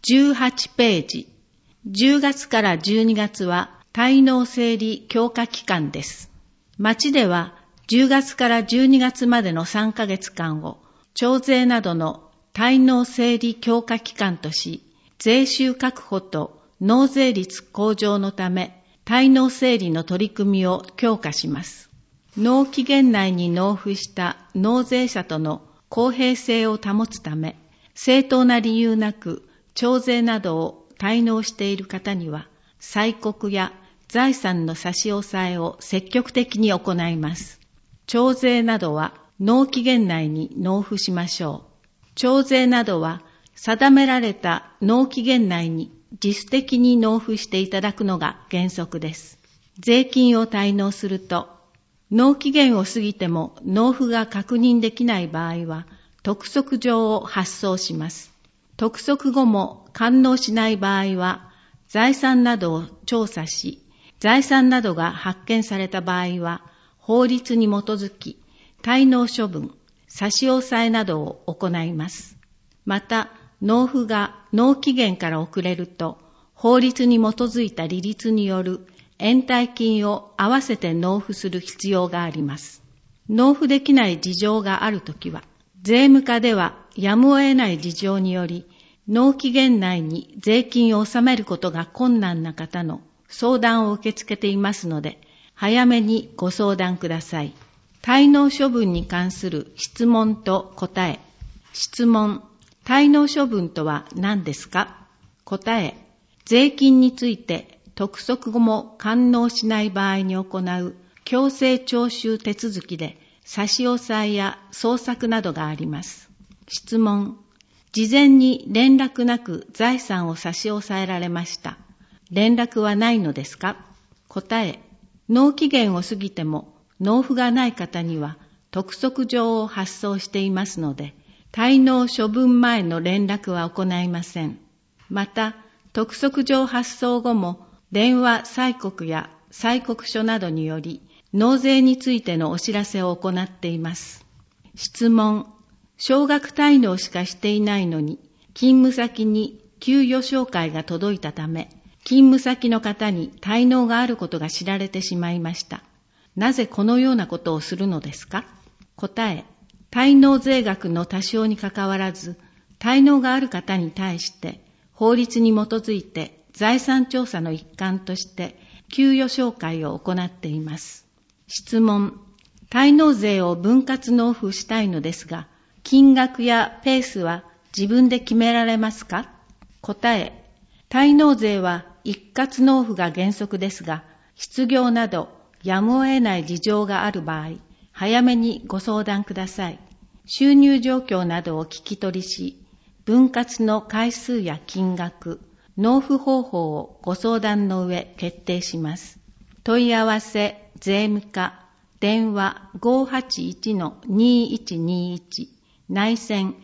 18ページ。10月から12月は滞納整理強化期間です。町では10月から12月までの3ヶ月間を徴税などの滞納整理強化期間とし、税収確保と納税率向上のため滞納整理の取り組みを強化します。納期限内に納付した納税者との公平性を保つため、正当な理由なく徴税などを滞納している方には、催告や財産の差し押さえを積極的に行います。徴税などは納期限内に納付しましょう。徴税などは定められた納期限内に自主的に納付していただくのが原則です。税金を滞納すると、納期限を過ぎても納付が確認できない場合は、督促状を発送します。督促後も完納しない場合は、財産などを調査し、財産などが発見された場合は、法律に基づき、滞納処分、差し押さえなどを行います。また、納付が納期限から遅れると、法律に基づいた利率による延滞金を合わせて納付する必要があります。納付できない事情があるときは、税務課ではやむを得ない事情により、納期限内に税金を納めることが困難な方の相談を受け付けていますので、早めにご相談ください。滞納処分に関する質問と答え。質問。滞納処分とは何ですか？答え。税金について督促後も完納しない場合に行う強制徴収手続きで差し押さえや捜索などがあります。質問。事前に連絡なく財産を差し押さえられました。連絡はないのですか？答え。納期限を過ぎても納付がない方には督促状を発送していますので、滞納処分前の連絡は行いません。また、督促状発送後も電話催告や催告書などにより納税についてのお知らせを行っています。質問。少額滞納しかしていないのに、勤務先に給与照会が届いたため、勤務先の方に滞納があることが知られてしまいました。なぜこのようなことをするのですか？答え。滞納税額の多少にかかわらず、滞納がある方に対して法律に基づいて財産調査の一環として給与照会を行っています。質問。滞納税を分割納付したいのですが、金額やペースは自分で決められますか？答え。滞納税は一括納付が原則ですが、失業などやむを得ない事情がある場合、早めにご相談ください。収入状況などを聞き取りし、分割の回数や金額、納付方法をご相談の上決定します。問い合わせ税務課電話 581-2121 内線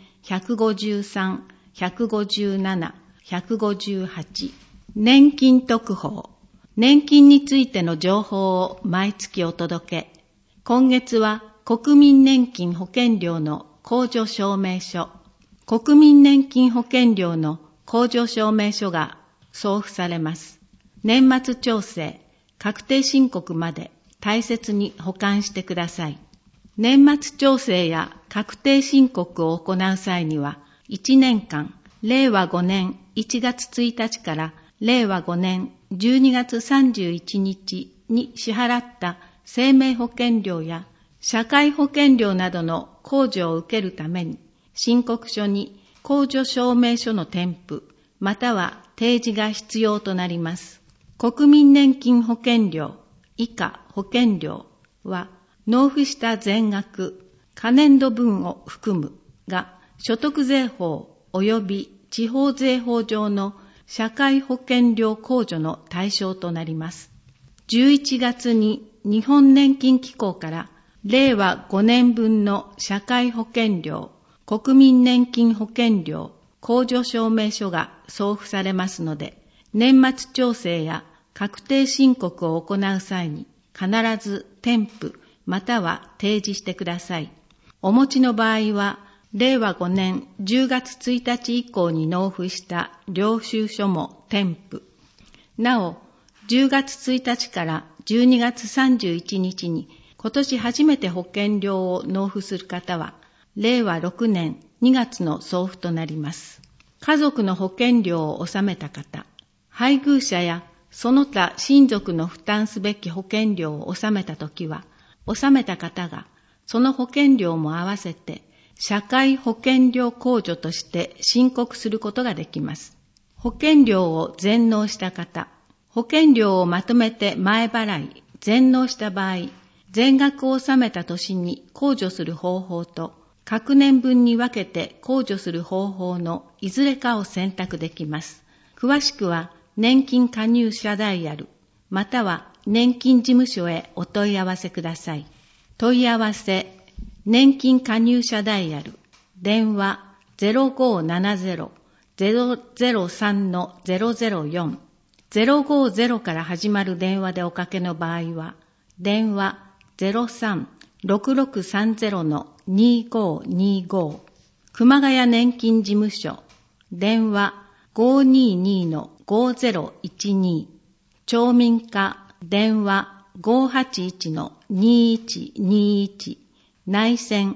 153、157、158年金特報。年金についての情報を毎月お届け。今月は国民年金保険料の控除証明書。国民年金保険料の控除証明書が送付されます。年末調整、確定申告まで大切に保管してください。年末調整や確定申告を行う際には、1年間、令和5年1月1日から令和5年12月31日に支払った生命保険料や社会保険料などの控除を受けるために、申告書に控除証明書の添付、または提示が必要となります。国民年金保険料以下保険料は、納付した全額、可年度分を含むが、所得税法及び地方税法上の社会保険料控除の対象となります。11月に日本年金機構から令和5年分の社会保険料、国民年金保険料、控除証明書が送付されますので、年末調整や確定申告を行う際に必ず添付または提示してください。お持ちの場合は令和5年10月1日以降に納付した領収書も添付。なお、10月1日から12月31日に今年初めて保険料を納付する方は、令和6年2月の送付となります。家族の保険料を納めた方、配偶者やその他親族の負担すべき保険料を納めたときは、納めた方がその保険料も合わせて社会保険料控除として申告することができます。保険料を全納した方、保険料をまとめて前払い、全納した場合、全額を納めた年に控除する方法と、各年分に分けて控除する方法のいずれかを選択できます。詳しくは、年金加入者ダイヤル、または年金事務所へお問い合わせください。問い合わせ、年金加入者ダイヤル、電話 0570-003-004、050から始まる電話でおかけの場合は、電話 03-6630-2525、熊谷年金事務所、電話 522-5012、町民課、電話 581-2121、内線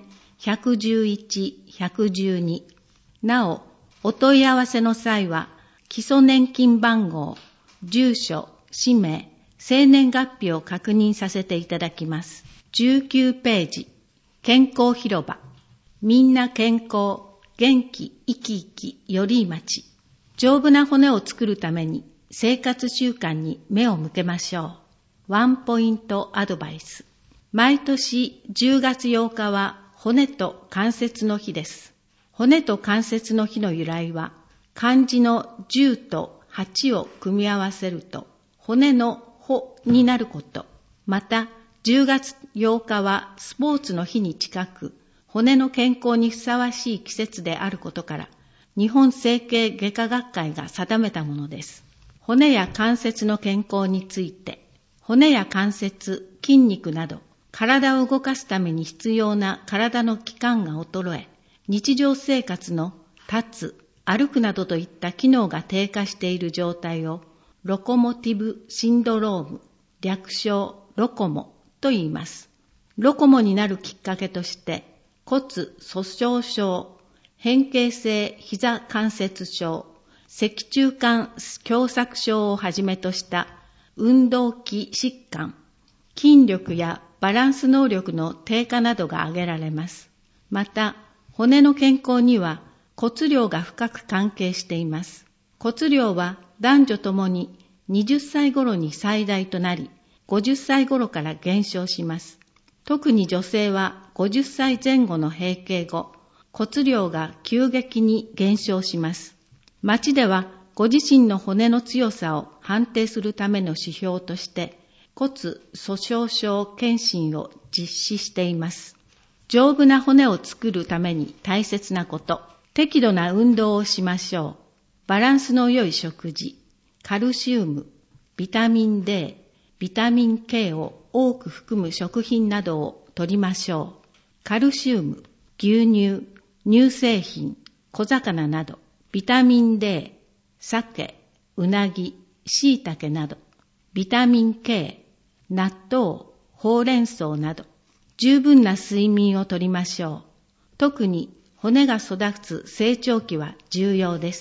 111-112。なお、お問い合わせの際は、基礎年金番号、住所、氏名、生年月日を確認させていただきます。19ページ、健康広場。みんな健康、元気、生き生き、より町。丈夫な骨を作るために生活習慣に目を向けましょう。ワンポイントアドバイス。毎年10月8日は骨と関節の日です。骨と関節の日の由来は、漢字の10と8を組み合わせると、骨の穂になること。また、10月8日はスポーツの日に近く、骨の健康にふさわしい季節であることから、日本整形外科学会が定めたものです。骨や関節の健康について、骨や関節、筋肉など、体を動かすために必要な体の器官が衰え、日常生活の立つ、歩くなどといった機能が低下している状態をロコモティブシンドローム、略称ロコモと言います。ロコモになるきっかけとして骨粗鬆症、変形性膝関節症、脊柱管狭窄症をはじめとした運動器疾患、筋力やバランス能力の低下などが挙げられます。また、骨の健康には骨量が深く関係しています。骨量は男女ともに20歳頃に最大となり、50歳頃から減少します。特に女性は50歳前後の閉経後、骨量が急激に減少します。町ではご自身の骨の強さを判定するための指標として、骨粗鬆症検診を実施しています。丈夫な骨を作るために大切なこと、適度な運動をしましょう。バランスの良い食事、カルシウム、ビタミン D、ビタミン K を多く含む食品などを摂りましょう。カルシウム、牛乳、乳製品、小魚など、ビタミン D、鮭、うなぎ、椎茸など、ビタミン K、納豆、ほうれん草など、十分な睡眠をとりましょう。特に骨が育つ成長期は重要です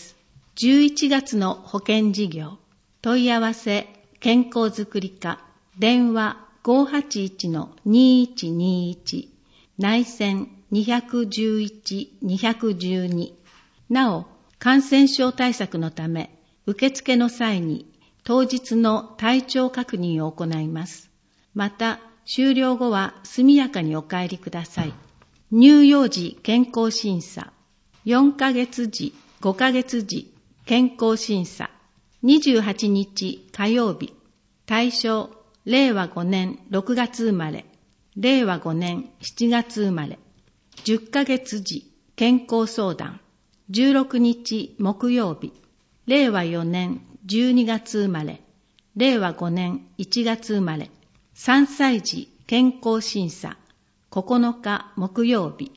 。11月の保険事業、問い合わせ、健康づくり課、電話 581-2121、内線211-212。なお、感染症対策のため、受付の際に当日の体調確認を行います。また、終了後は速やかにお帰りください。乳幼児健康審査、4ヶ月時、5ヶ月時、健康審査、28日火曜日、対象、令和5年6月生まれ、令和5年7月生まれ、10ヶ月時、健康相談、16日木曜日、令和4年12月生まれ、令和5年1月生まれ、3歳児健康審査、9日木曜日、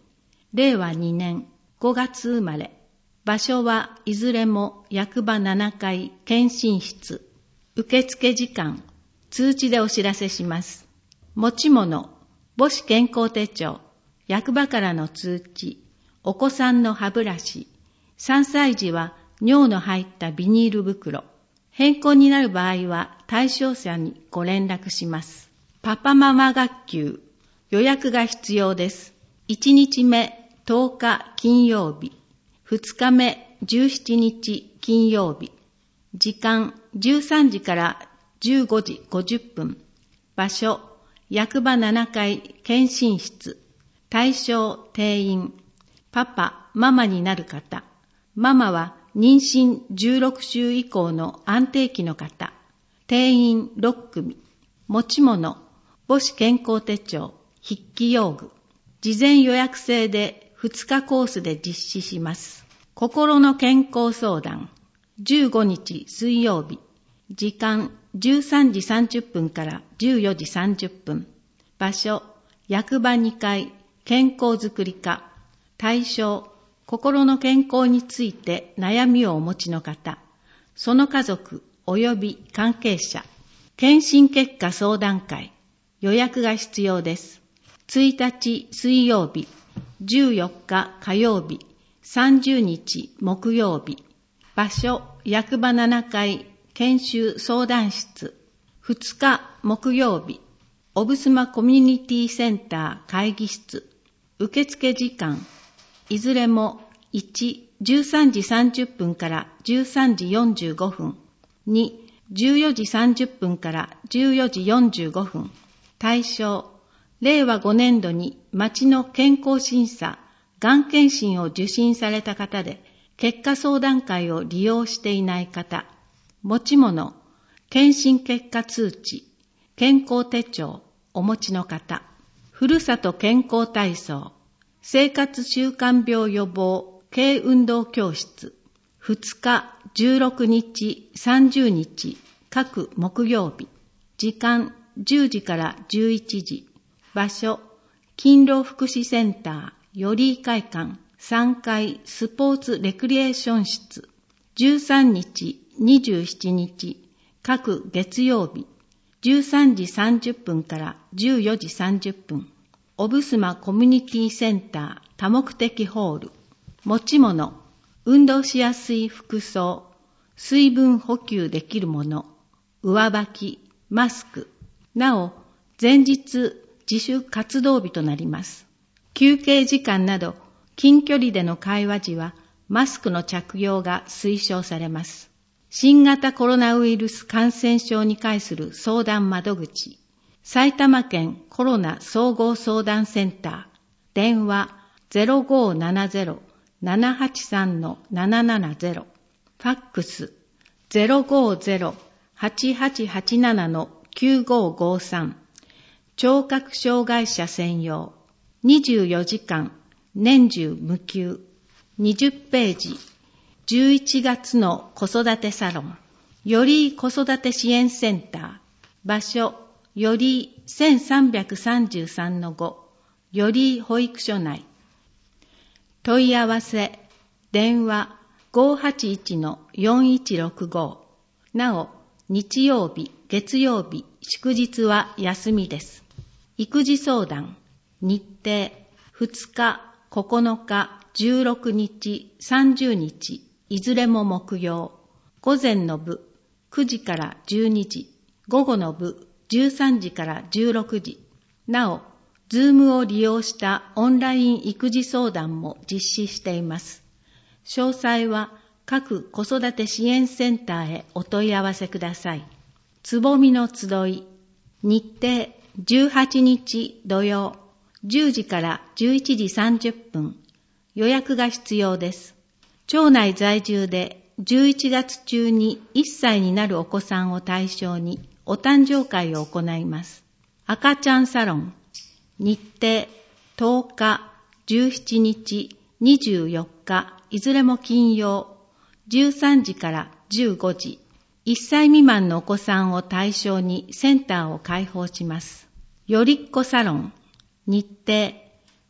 令和2年5月生まれ。場所はいずれも役場7階検診室。受付時間、通知でお知らせします。持ち物、母子健康手帳、役場からの通知、お子さんの歯ブラシ、3歳児は尿の入ったビニール袋。変更になる場合は対象者にご連絡します。パパママ学級、予約が必要です。1日目10日金曜日。2日目17日金曜日。時間13時から15時50分。場所、役場7階検診室。対象定員。パパ、ママになる方。ママは妊娠16週以降の安定期の方。定員6組。持ち物、母子健康手帳、筆記用具。事前予約制で2日コースで実施します。心の健康相談。15日水曜日。時間13時30分から14時30分。場所、役場2階健康づくり課。対象、心の健康について悩みをお持ちの方。その家族及び関係者。検診結果相談会。予約が必要です。1日水曜日、14日火曜日、30日木曜日。場所、役場7階研修相談室。2日木曜日、オブスマコミュニティセンター会議室。受付時間、いずれも1、13時30分から13時45分。2、14時30分から14時45分。対象、令和5年度に町の健康審査、がん検診を受診された方で、結果相談会を利用していない方。持ち物、検診結果通知、健康手帳、お持ちの方。ふるさと健康体操、生活習慣病予防、軽運動教室。2日、16日、30日、各木曜日。時間、10時から11時。場所、勤労福祉センター、寄居会館、3階スポーツレクリエーション室。13日、27日、各月曜日。13時30分から14時30分。オブスマコミュニティセンター多目的ホール。持ち物、運動しやすい服装、水分補給できるもの、上履き、マスク。なお、前日自主活動日となります。休憩時間など近距離での会話時はマスクの着用が推奨されます。新型コロナウイルス感染症に関する相談窓口、埼玉県コロナ総合相談センター、電話 0570-783-770、ファックス 050-8887-9553、聴覚障害者専用、24時間、年中無休、20ページ、11月の子育てサロン、より子育て支援センター、場所、より1333-5、より保育所内。問い合わせ、電話 581-4165。なお、日曜日、月曜日、祝日は休みです。育児相談、日程、2日、9日、16日、30日、いずれも木曜。午前の部、9時から12時。午後の部、13時から16時。なお、Zoom を利用したオンライン育児相談も実施しています。詳細は各子育て支援センターへお問い合わせください。つぼみの集い、日程18日土曜、10時から11時30分。予約が必要です。町内在住で11月中に1歳になるお子さんを対象にお誕生会を行います。赤ちゃんサロン、日程10日、17日、24日、いずれも金曜、13時から15時。1歳未満のお子さんを対象にセンターを開放します。よりっこサロン、日程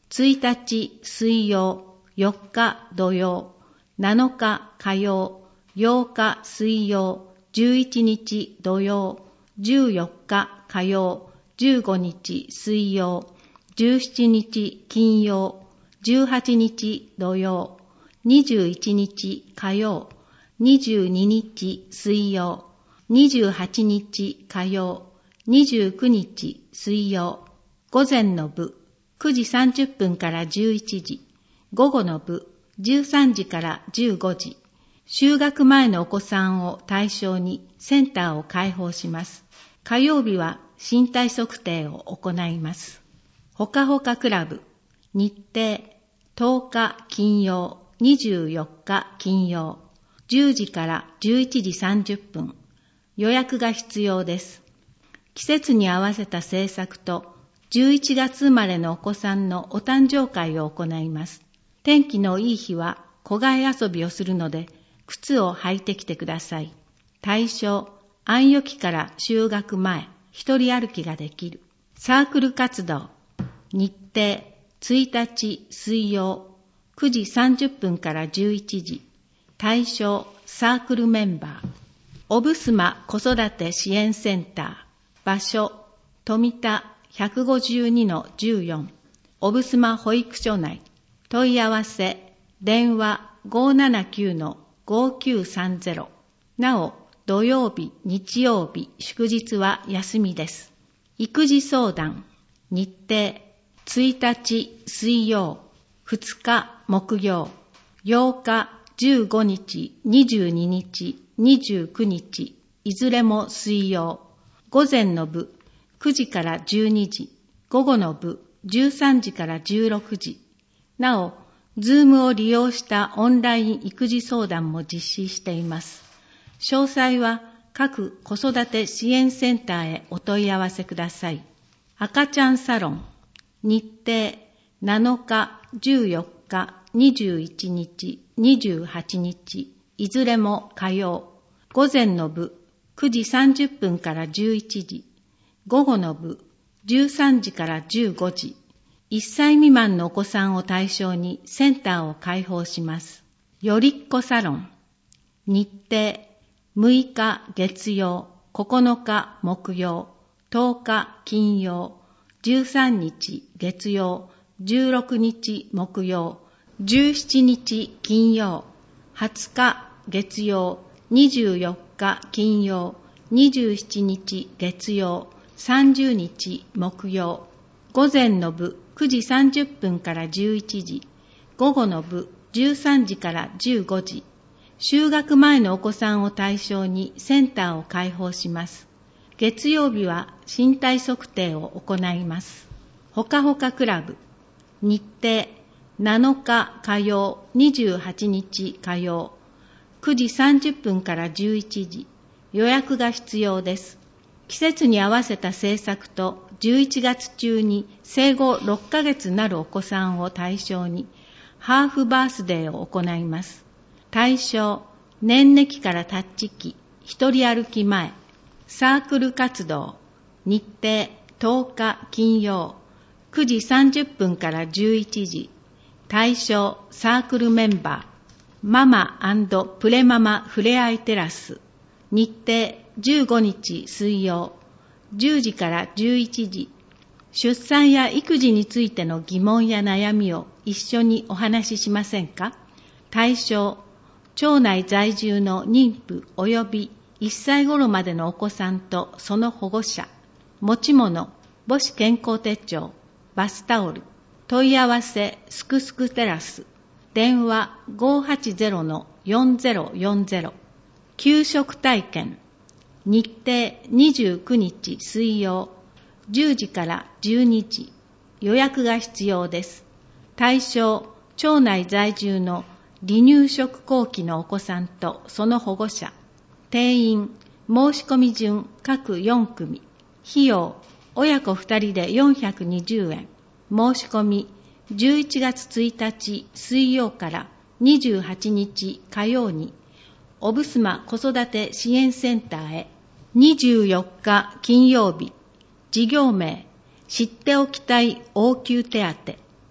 1日水曜、4日土曜、7日火曜、8日水曜、11日土曜、14日火曜、15日水曜、17日金曜、18日土曜、21日火曜、22日水曜、28日火曜、29日水曜、午前の部9時30分から11時、午後の部13時から15時、就学前のお子さんを対象にセンターを開放します。火曜日は身体測定を行います。ほかほかクラブ、日程10日金曜、24日金曜、10時から11時30分、予約が必要です。季節に合わせた制作と、11月生まれのお子さんのお誕生会を行います。天気のいい日は戸外遊びをするので、靴を履いてきてください。対象、安予期から就学前、一人歩きができる。サークル活動、日程、1日水曜、9時30分から11時。対象、サークルメンバー。おぶすま子育て支援センター。場所、富田 152-14。おぶすま保育所内。問い合わせ、電話 579-5930。なお、土曜日、日曜日、祝日は休みです。育児相談、日程、1日水曜、2日木曜、8日、15日、22日、29日、いずれも水曜。午前の部、9時から12時、午後の部、13時から16時。なお、Zoom を利用したオンライン育児相談も実施しています。詳細は各子育て支援センターへお問い合わせください。赤ちゃんサロン、日程7日、14日、21日、28日、いずれも火曜。午前の部、9時30分から11時。午後の部、13時から15時。1歳未満のお子さんを対象にセンターを開放します。よりっこサロン。日程、6日月曜、9日木曜、10日金曜、13日月曜、16日木曜、17日金曜、20日月曜、24日金曜、27日月曜、30日木曜。午前の部9時30分から11時、午後の部13時から15時。就学前のお子さんを対象にセンターを開放します。月曜日は身体測定を行います。ほかほかクラブ、日程7日火曜、28日火曜、9時30分から11時。予約が必要です。季節に合わせた制作と11月中に生後6ヶ月なるお子さんを対象にハーフバースデーを行います。対象、年齢期からタッチ期、一人歩き前、サークル活動、日程10日金曜、9時30分から11時。対象、サークルメンバー、ママ&プレママふれあいテラス。日程15日水曜、10時から11時。出産や育児についての疑問や悩みを一緒にお話ししませんか？対象、町内在住の妊婦及び1歳頃までのお子さんとその保護者。持ち物、母子健康手帳、バスタオル。問い合わせ、すくすくテラス。電話 580-4040。給食体験。日程29日水曜、10時から12時。予約が必要です。対象、町内在住の離乳食後期のお子さんとその保護者。定員、申し込み順各4組。費用、親子2人で420円。申し込み、11月1日水曜から28日火曜に、おぶすま子育て支援センターへ。24日金曜日、事業名、知っておきたい応急手当。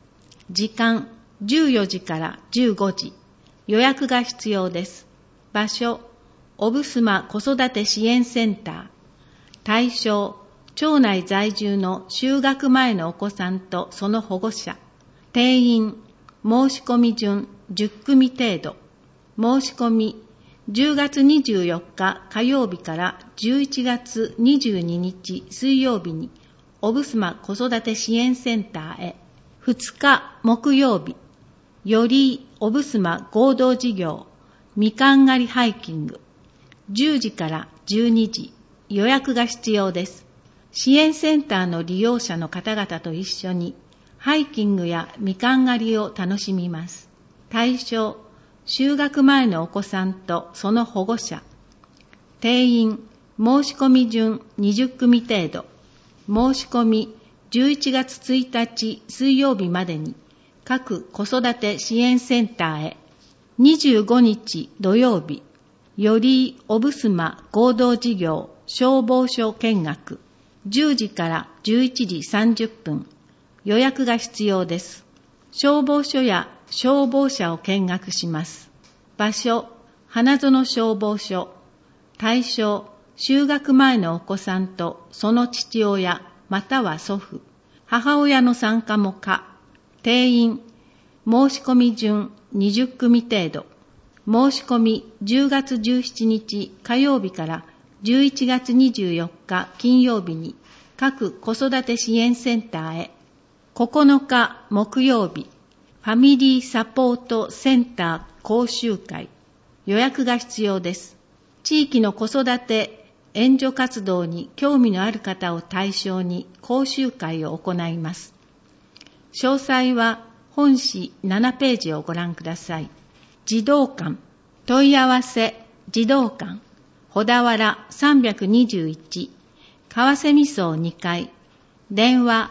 時間14時から15時。予約が必要です。場所、おぶすま子育て支援センター。対象、町内在住の就学前のお子さんとその保護者。定員、申し込み順10組程度。申し込み、10月24日火曜日から11月22日水曜日に、おぶすま子育て支援センターへ。2日木曜日、よりおぶすま合同事業、みかん狩りハイキング。10時から12時、予約が必要です。支援センターの利用者の方々と一緒に、ハイキングやみかん狩りを楽しみます。対象、就学前のお子さんとその保護者。定員、申し込み順20組程度。申し込み、11月1日水曜日までに、各子育て支援センターへ。25日土曜日、よりおぶすま合同事業消防署見学。10時から11時30分。予約が必要です。消防署や消防車を見学します。場所、花園消防署。対象、就学前のお子さんとその父親または祖父、母親の参加も可。定員、申し込み順20組程度。申し込み10月17日火曜日から11月24日金曜日に各子育て支援センターへ。9日木曜日、ファミリーサポートセンター講習会。予約が必要です。地域の子育て援助活動に興味のある方を対象に講習会を行います。詳細は本誌7ページをご覧ください。児童館、問い合わせ、児童館、小田原321、川瀬味噌2階、電話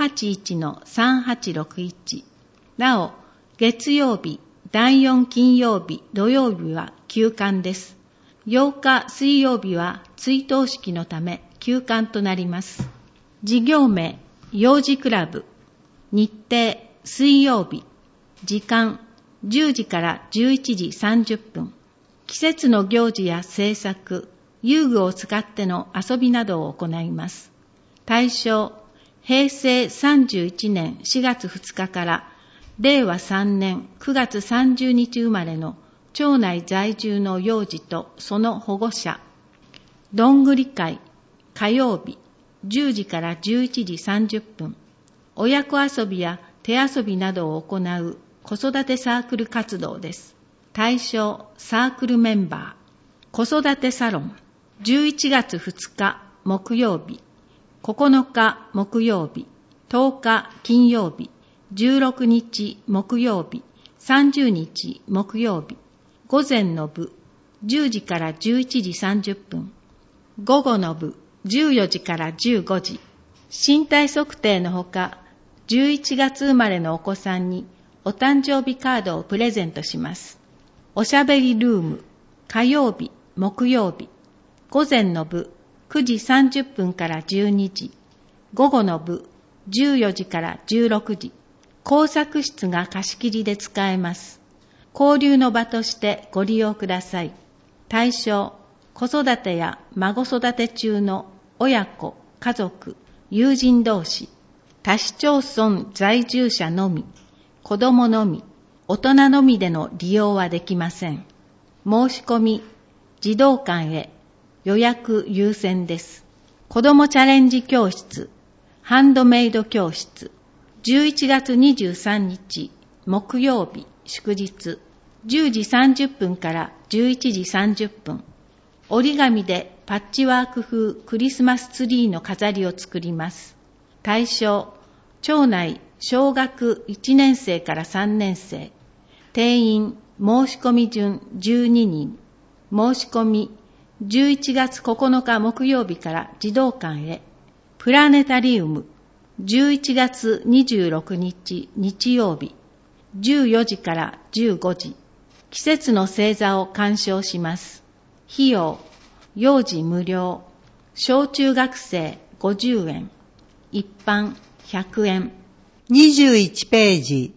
581-3861。なお、月曜日、第4金曜日、土曜日は休館です。8日水曜日は追悼式のため休館となります。事業名、幼児クラブ。日程、水曜日。時間、10時から11時30分。季節の行事や制作、遊具を使っての遊びなどを行います。対象、平成31年4月2日から令和3年9月30日生まれの町内在住の幼児とその保護者。どんぐり会、火曜日、10時から11時30分。親子遊びや手遊びなどを行う子育てサークル活動です。対象、サークルメンバー。子育てサロン、11月2日木曜日、9日木曜日、10日金曜日、16日木曜日、30日木曜日。午前の部、10時から11時30分。午後の部、14時から15時。身体測定のほか、11月生まれのお子さんにお誕生日カードをプレゼントします。おしゃべりルーム、火曜日、木曜日。午前の部、9時30分から12時。午後の部、14時から16時。工作室が貸し切りで使えます。交流の場としてご利用ください。対象、子育てや孫育て中の親子、家族、友人同士、他市町村在住者のみ、子供のみ、大人のみでの利用はできません。申し込み、児童館へ、予約優先です。子供チャレンジ教室、ハンドメイド教室、11月23日、木曜日、祝日、10時30分から11時30分。折り紙でパッチワーク風クリスマスツリーの飾りを作ります。対象、町内小学1年生から3年生。定員、申し込み順12人。申し込み、11月9日木曜日から児童館へ。プラネタリウム、11月26日日曜日。14時から15時。季節の星座を鑑賞します。費用、幼児無料。小中学生50円。一般100円。 21ページ、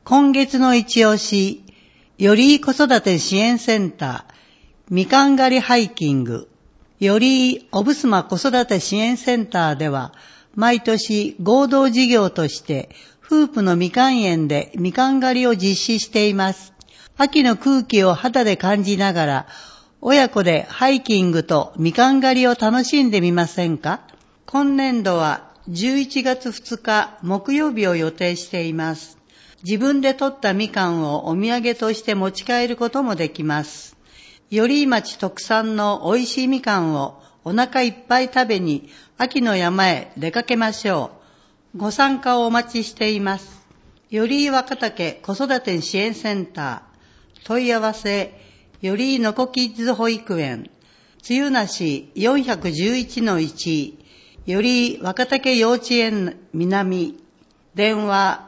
今月の一押し、より子育て支援センター、みかん狩りハイキング、よりおぶすま子育て支援センターでは、毎年合同事業として、夫婦のみかん園でみかん狩りを実施しています。秋の空気を肌で感じながら、親子でハイキングとみかん狩りを楽しんでみませんか？今年度は11月2日木曜日を予定しています。自分で採ったみかんをお土産として持ち帰ることもできます。寄居町特産の美味しいみかんをお腹いっぱい食べに秋の山へ出かけましょう。ご参加をお待ちしています。寄居若竹子育て支援センター、問い合わせ、寄居のこキッズ保育園、つゆなし 411-1、寄居若竹幼稚園南、電話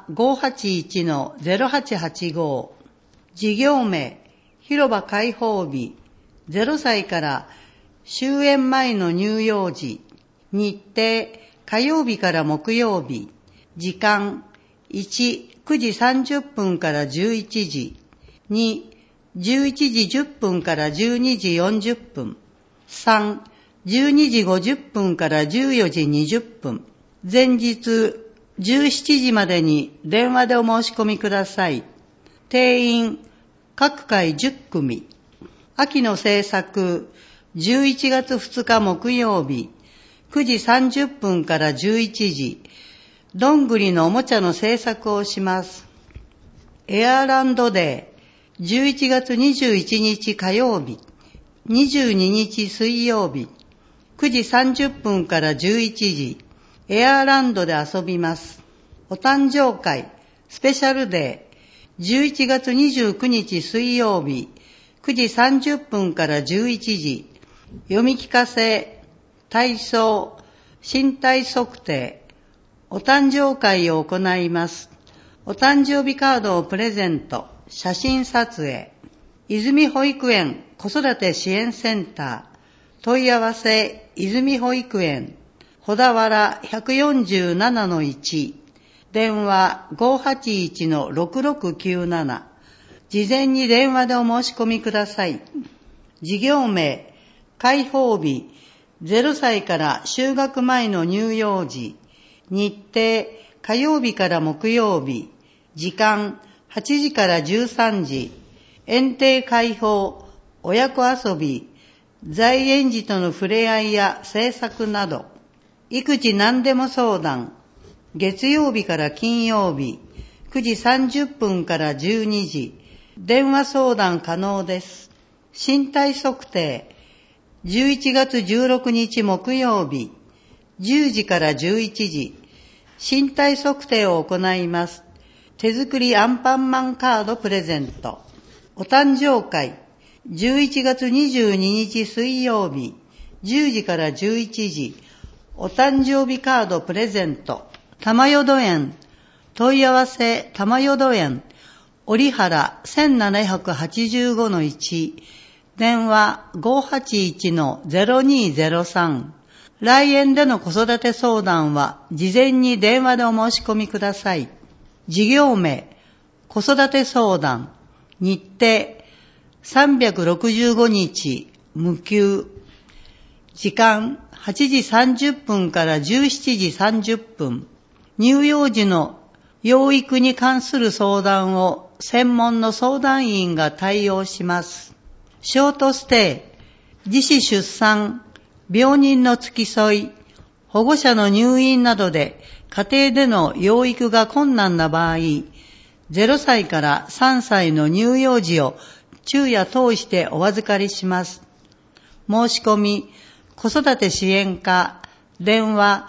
581-0885、事業名、広場開放日、0歳から終園前の乳幼児、日程、火曜日から木曜日、時間、1、9時30分から11時、2、11時10分から12時40分、3、12時50分から14時20分、前日17時までに電話でお申し込みください。定員、各回10組。秋の制作、11月2日木曜日、9時30分から11時、どんぐりのおもちゃの制作をします。エアランドデー、11月21日火曜日、22日水曜日、9時30分から11時、エアランドで遊びます。お誕生会、スペシャルデー、11月29日水曜日、9時30分から11時、読み聞かせ、体操、身体測定、お誕生会を行います。お誕生日カードをプレゼント、写真撮影。泉保育園子育て支援センター、問い合わせ、泉保育園、小田原 147-1、電話 581-6697、事前に電話でお申し込みください。事業名、開放日、0歳から就学前の乳幼児、日程、火曜日から木曜日、時間、8時から13時、園庭開放、親子遊び、在園児との触れ合いや制作など、育児何でも相談、月曜日から金曜日、9時30分から12時、電話相談可能です。身体測定、11月16日木曜日、10時から11時、身体測定を行います。手作りアンパンマンカードプレゼント。お誕生会、11月22日水曜日、10時から11時、お誕生日カードプレゼント。玉淀園、問い合わせ玉淀園、折原 1785-1、電話 581-0203。来園での子育て相談は事前に電話でお申し込みください。事業名、子育て相談、日程、365日、無休、時間、8時30分から17時30分、乳幼児の養育に関する相談を専門の相談員が対応します。ショートステイ、自死出産、病人の付き添い、保護者の入院などで家庭での養育が困難な場合、0歳から3歳の乳幼児を昼夜通してお預かりします。申し込み、子育て支援課、電話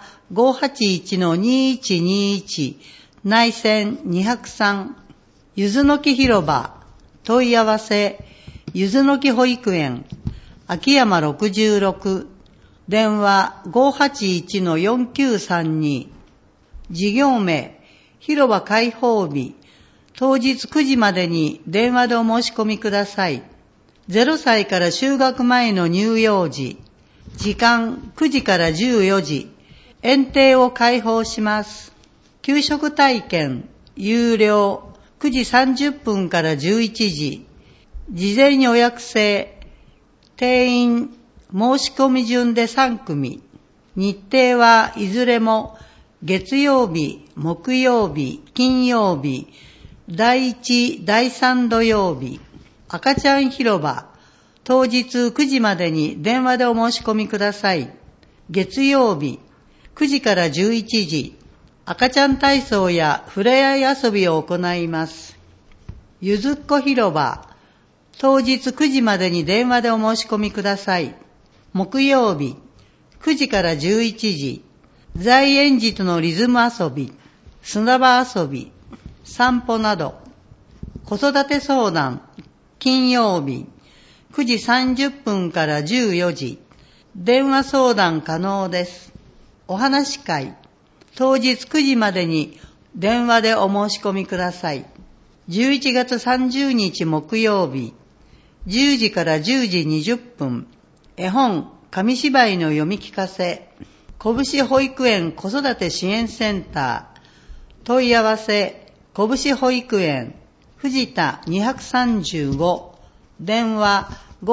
581-2121、内線203、ゆずの木広場、問い合わせ、ゆずの木保育園、秋山66、電話 581-4932、事業名、広場開放日、当日9時までに電話でお申し込みください。0歳から就学前の乳幼児、時間9時から14時、園庭を開放します。給食体験、有料、 9時30分から11時、事前に予約制、定員申し込み順で3組、日程はいずれも月曜日、木曜日、金曜日、第1、第3土曜日、赤ちゃん広場、当日9時までに電話でお申し込みください。月曜日、9時から11時、赤ちゃん体操やふれあい遊びを行います。ゆずっこ広場、当日9時までに電話でお申し込みください。木曜日、9時から11時、在園児とのリズム遊び、砂場遊び、散歩など、子育て相談、金曜日、9時30分から14時、電話相談可能です。お話会、当日9時までに電話でお申し込みください。11月30日木曜日、10時から10時20分、絵本、紙芝居の読み聞かせ、拳保育園子育て支援センター、問い合わせ、拳保育園、藤田235、電話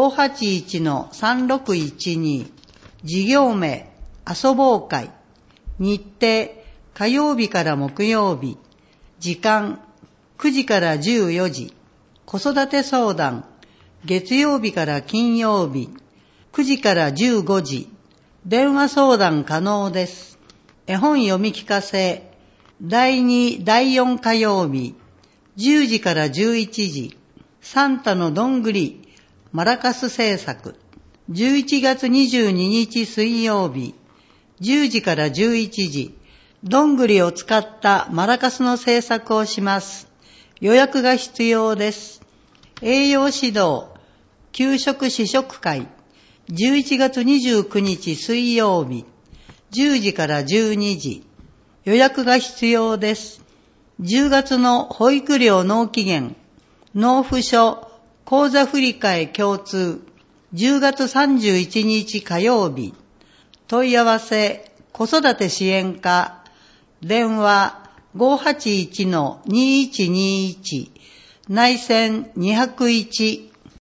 581-3612、事業名、遊ぼう会、日程、火曜日から木曜日、時間、9時から14時、子育て相談、月曜日から金曜日、9時から15時、電話相談可能です。絵本読み聞かせ、第2、第4火曜日、10時から11時、サンタのどんぐり、マラカス制作、11月22日水曜日、10時から11時、どんぐりを使ったマラカスの制作をします。予約が必要です。栄養指導、給食試食会、11月29日水曜日、10時から12時、予約が必要です。10月の保育料納期限、納付書、口座振替共通、10月31日火曜日、問い合わせ、子育て支援課、電話 581-2121、内線201、